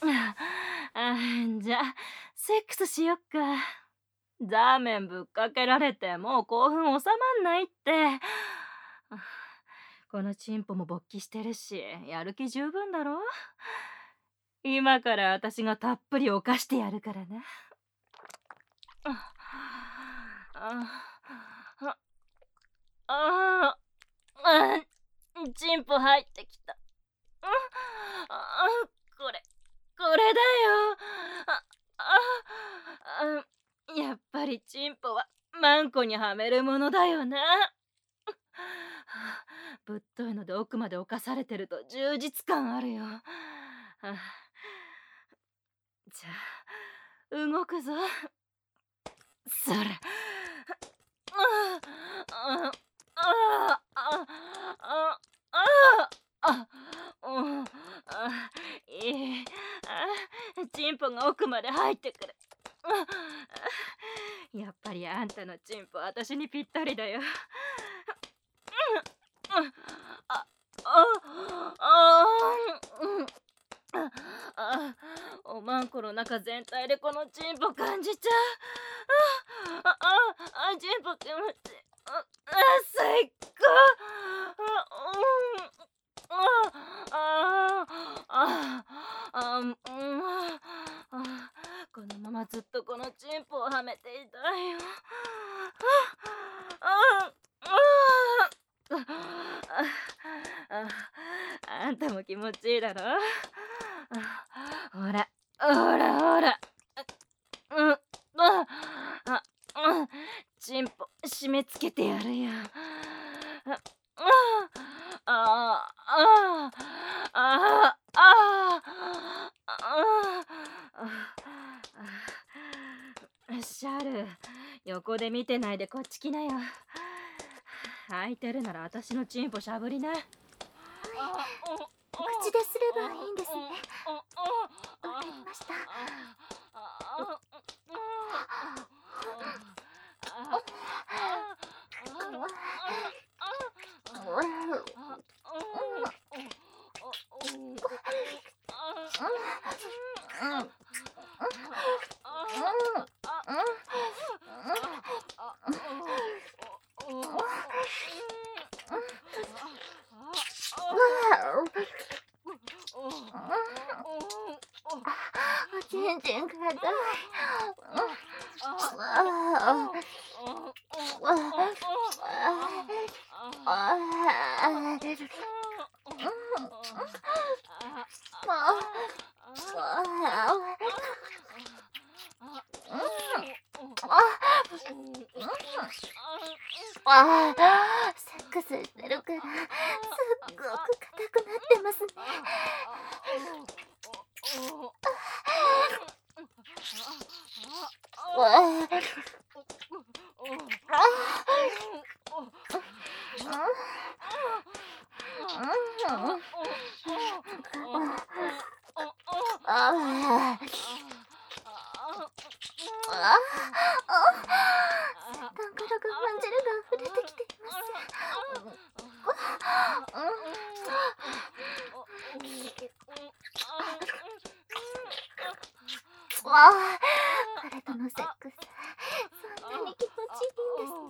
じゃあ、セックスしよっか。ザーメンぶっかけられてもう興奮収まんないって。このチンポも勃起してるし、やる気十分だろ。今から私がたっぷり犯してやるからな。チンポ入ってきた。これだよ。やっぱりチンポはマンコにはめるものだよな。ぶっといので奥まで侵されてると充実感あるよ。じゃあ動くぞ。それ。チンポが奥まで入ってくる。やっぱりあんたのチンポ私にぴったりだよ。おまんこの中全体でこのチンポ感じちゃう。チンポ気持ちいい。最高。このままずっとこのチンポをはめていたいよ。あんたも気持ちいいだろ。ほらほらほら。チンポ締め付けてやるよ。シャル、横で見てないでこっち来なよ。空いてるなら私のチンポしゃぶりな。 口ですればいいんですね。わかりました。全然硬い。セックスしてるからすっごく硬くなってますね。から我慢汁が溢れてきています。彼とのセックス、そんなに気持ちいいんですね。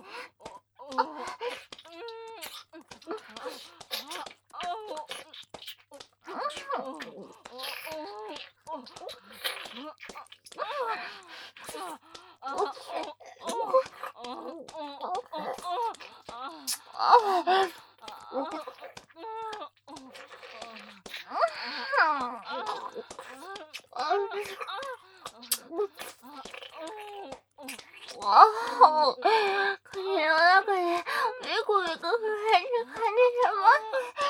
口の中でビクビク震える感じします。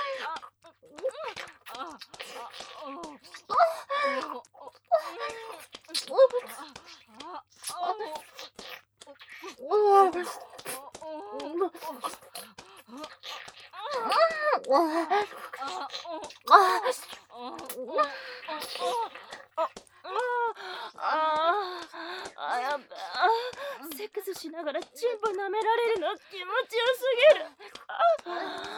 やっべ。セックスしながらチンポ舐められるの気持ちよすぎる。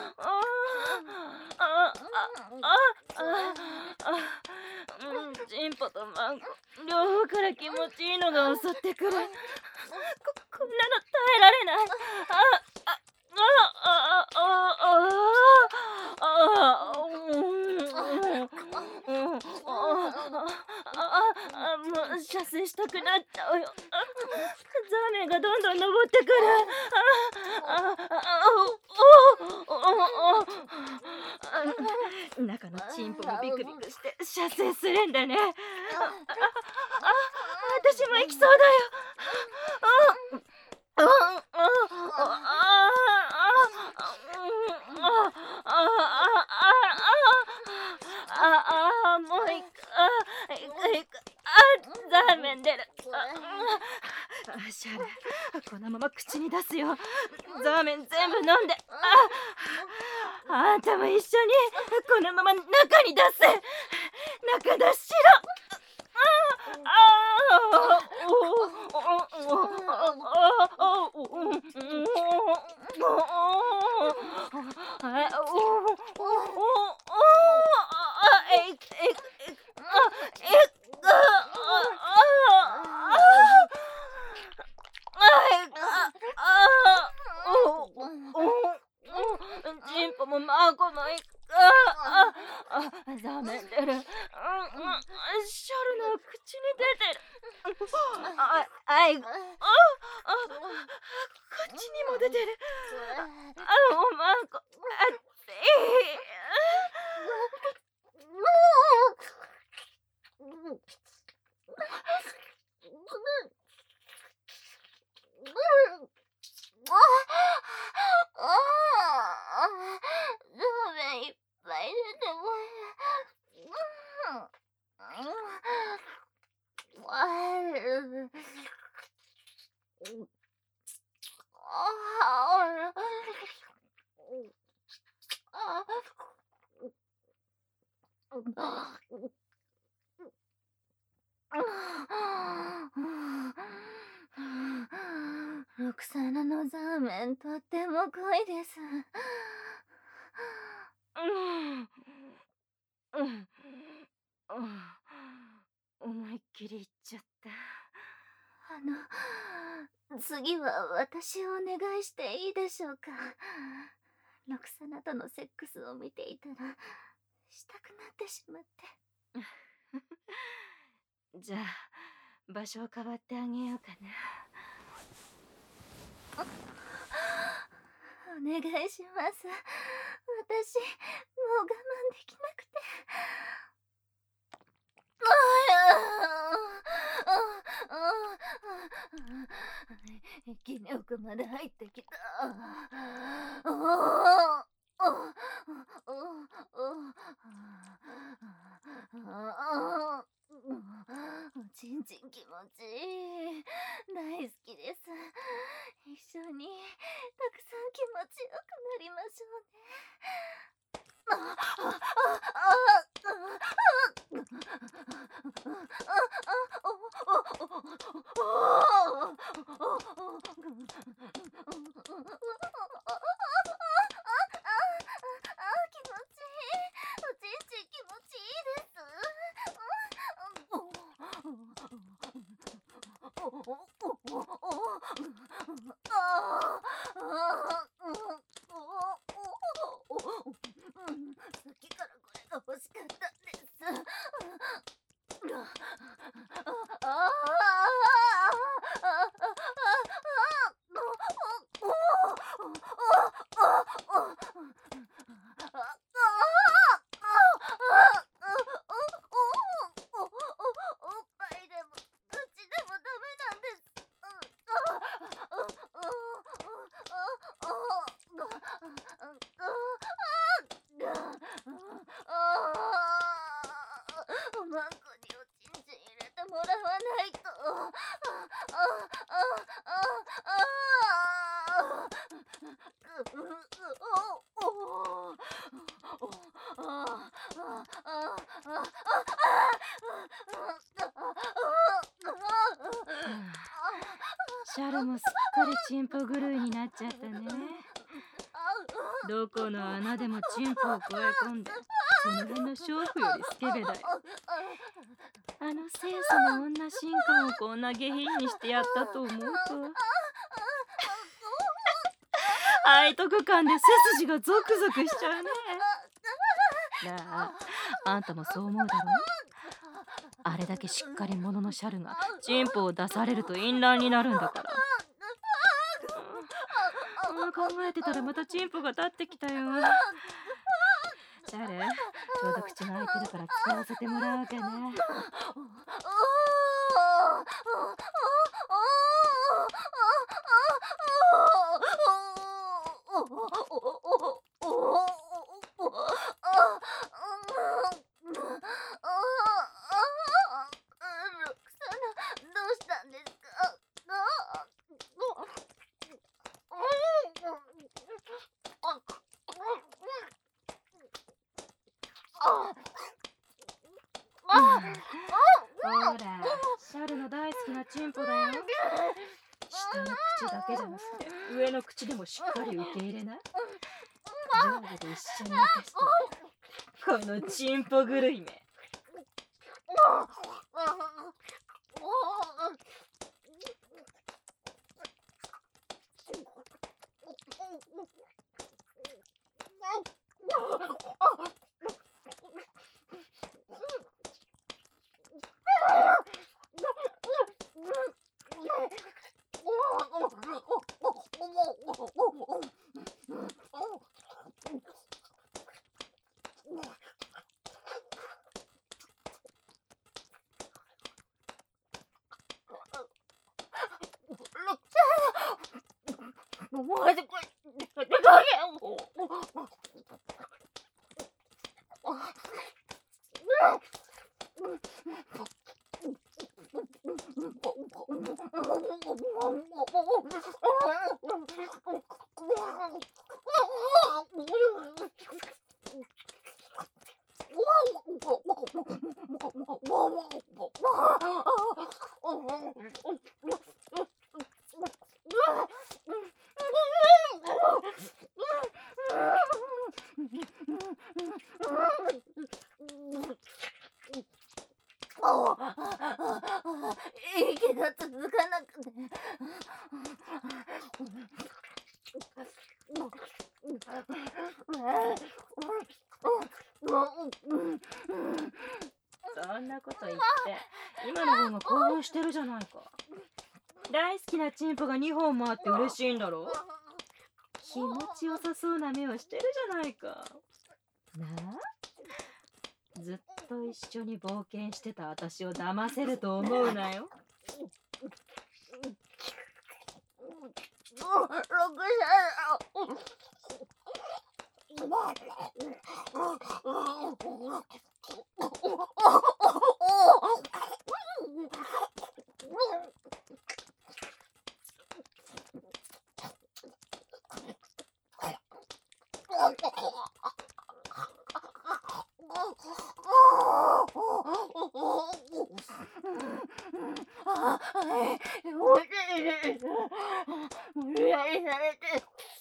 チンチンポとマンコ両方から気持ちいいのが襲ってくる。こんなの耐えられない。もう射精したくなっちゃうよ。ザーメンがどんどん登ってくる。中のチンポもビクビクして射精するんだね。私も行きそうだよ。もういく。ザーメン出る。シャル、このまま口に出すよ。ザーメン全部飲んで。あんたも一緒にこのまま中に出せ。中出しろ。チンポもマーコもザーメン出る。シャルの口に出てる。こっちにも出てる。マーコラーメンいっぱい出てこロクサナのザーメンとっても濃いです。 思いっきりいっちゃった。 次は私をお願いしていいでしょうか。ロクサナとのセックスを見ていたらしたくなってしまって。 じゃあ場所を変わってあげようかな。 お願いします。私もう我慢できなくて。気に奥まで入ってきた。ちんちん気持ちいい。大好きです。一緒にたくさん気持ちよくなりましょうね。 シャルもすっかりチンポ狂いになっちゃったね。どこの穴でもチンポを加え込んでその辺の娼婦よりスケベだよ。あの清楚な女神官をこんな下品にしてやったと思うと背徳感で背筋がゾクゾクしちゃうね。なあ、あんたもそう思うだろ。あれだけしっかり者のシャルがチンポを出されると淫乱になるんだから。考えてたらまたチンポが立ってきたよ。シャル、ちょうど口が開いてるから使わせてもらおうかな。ほら、シャルの大好きなチンポだよ。下の口だけじゃなくて上の口でもしっかり受け入れない。上下で一緒に浮かしてこのチンポ狂いめ。 息が続かなくて。 そんなこと言って今の方が興奮してるじゃないか。大好きなチンポが2本もあって嬉しいんだろ。気持ちよさそうな目をしてるじゃないか。なあ、ずっと一緒に冒険してた私を騙せると思うなよ。 無理やりされて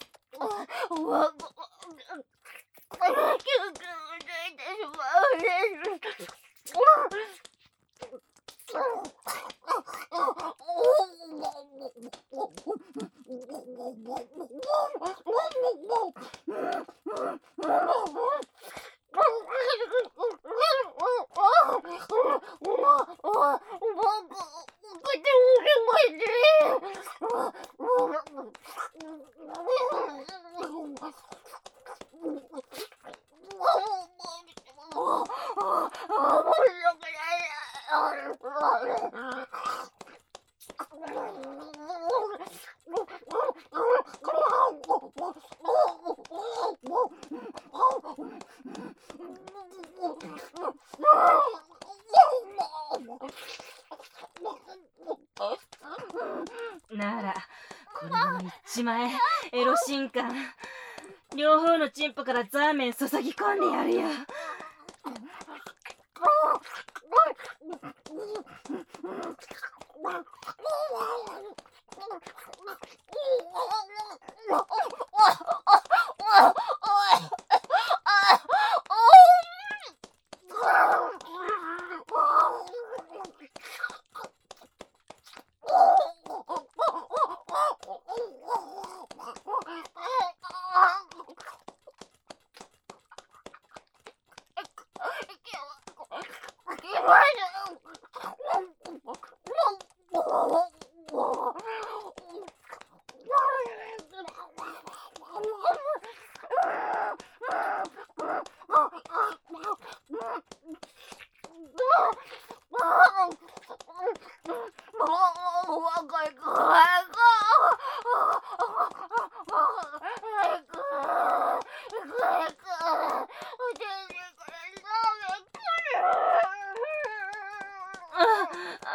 ならこのまま一枚エロ神官両方のチンポからザーメン注ぎ込んでやるよ。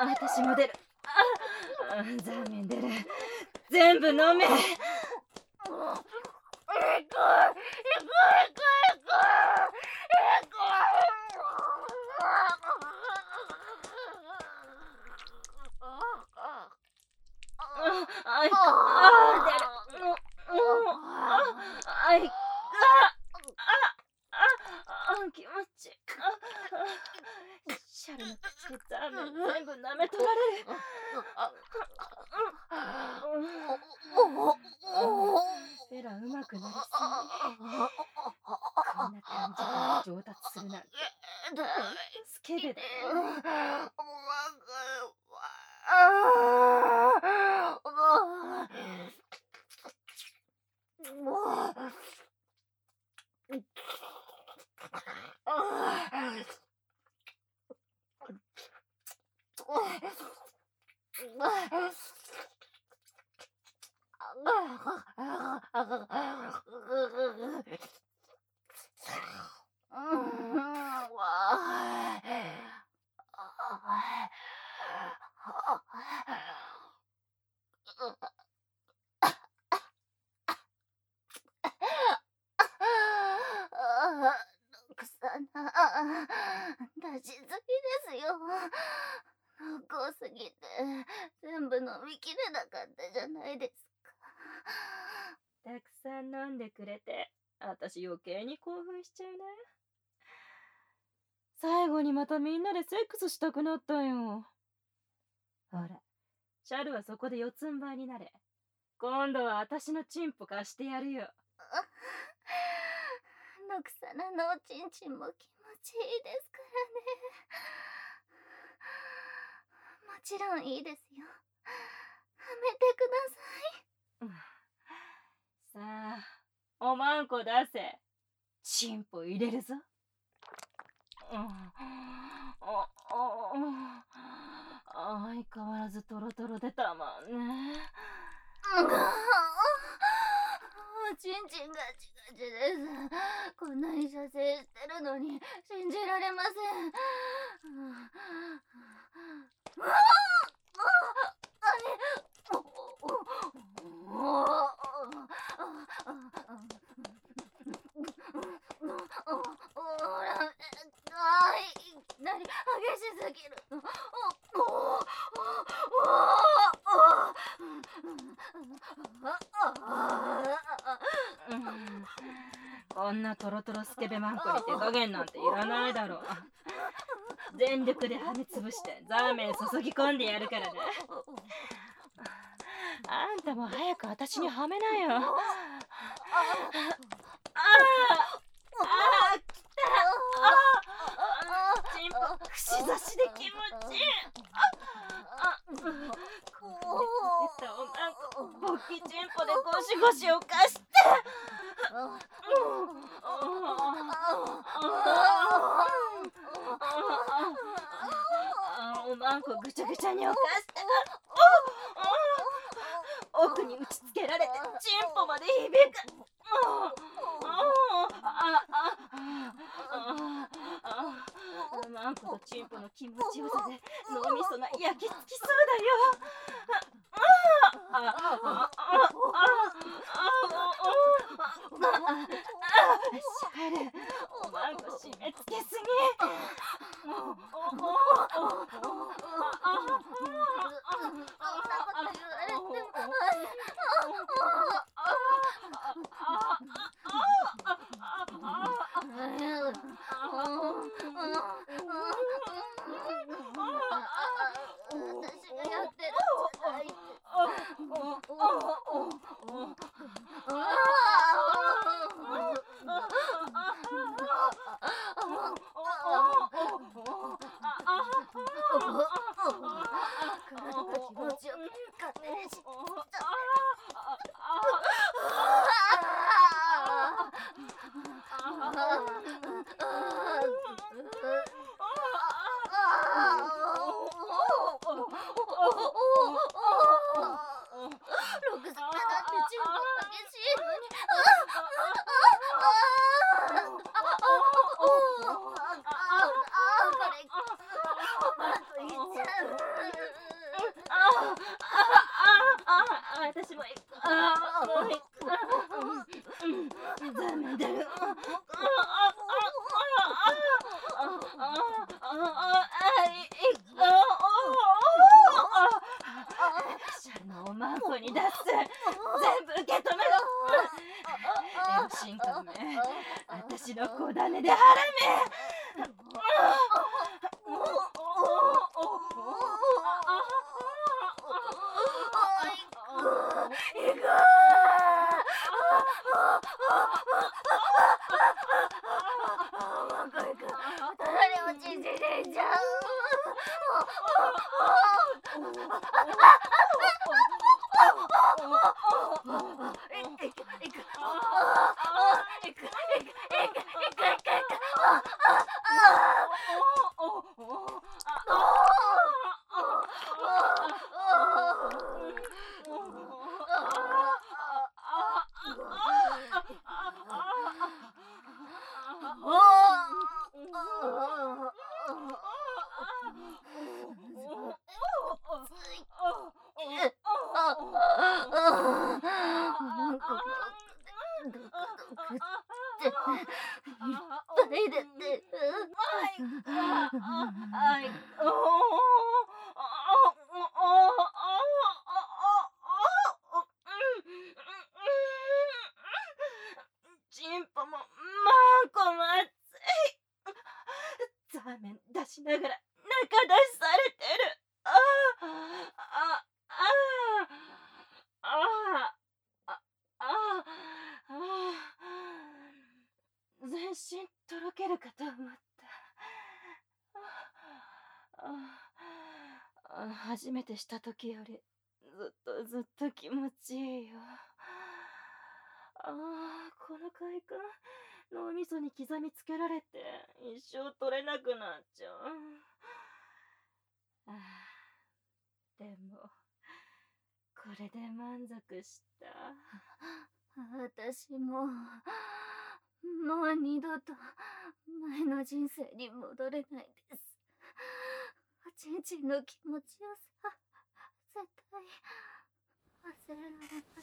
私も出る。ザーメン出る。全部飲め。気持ちいい。シャルの口でザーメン全部舐め取られる。ペラうまくなりすぎ。こんな短時間で上達するなんてスケベだよ。 出しすぎですよ。濃厚すぎて全部飲みきれなかったじゃないですか。 たくさん飲んでくれて私余計に興奮しちゃうね。最後にまたみんなでセックスしたくなったよ。ほら、シャルはそこで四つん這いになれ。今度は私のチンポ貸してやるよ。 ノクサナのおちんちんも気持ちいいですからね。もちろんいいですよ。はめてください。さあ、おまんこ出せ。チンポ入れるぞ。相変わらずトロトロでたまんね。 おちんちんガチガチです。こんなに射精してるのに信じられません。なに激しすぎる。 こんなトロトロスケベマンコに手加減なんていらないだろう。全力ではめつぶしてザーメン注ぎ込んでやるからね。あんたも早く私にはめなよ。チンポ串刺しで気持ちいい。ボッキチンポでゴシゴシをかして。おまんこぐちゃぐちゃにおかして。奥に打ちつけられてチンポまで響く。マンコとチンポの気持ちよさで脳みそが焼き付きそうだよ。シャル、おまんこ締め付けすぎ。 シャのおまんこに出す。全部受け止めろ。遠心かめ、私の子種でハラメ。チンポもまんこも熱い。ザーメン出しながら中出しされてる。全身とろけるかと思った。初めてした時よりずっと気持ちいいよ。この快感、脳みそに刻みつけられて一生取れなくなっちゃう。でもこれで満足した。 私もう二度と前の人生に戻れないです。おちんちんの気持ちよさ、絶対忘れられません。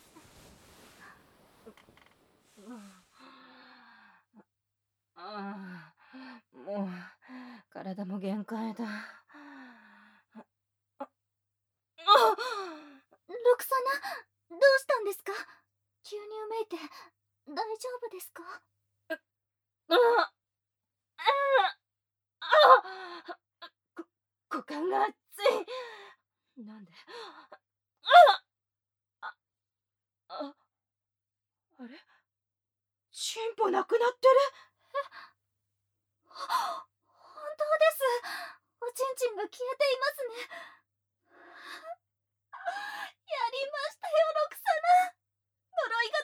もう体も限界だ。 ロクサナ、どうしたんですか？急にうめいて大丈夫ですか？ 股間が熱い。なんで？あれ？チンポなくなってる。 本当です。おちんちんが消えていますね。やりましたよ、ロクサナ。呪いが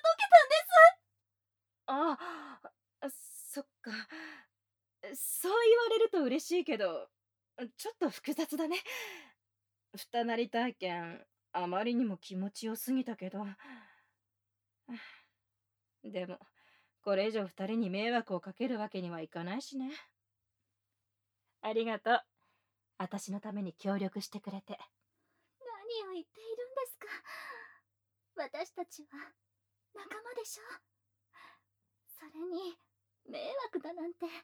解けたんです。そっか。そう言われると嬉しいけど、ちょっと複雑だね。二なり体験、あまりにも気持ちよすぎたけど。でも、これ以上二人に迷惑をかけるわけにはいかないしね。ありがとう。私のために協力してくれて。 何を言っているんですか。私たちは仲間でしょ。それに迷惑だなんて、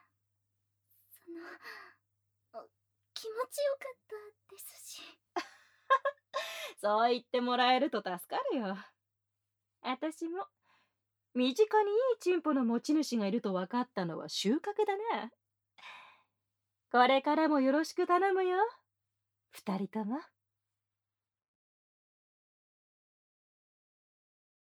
気持ちよかったですし。 そう言ってもらえると助かるよ。私も身近にいいチンポの持ち主がいると分かったのは収穫だね。これからもよろしく頼むよ、二人とも。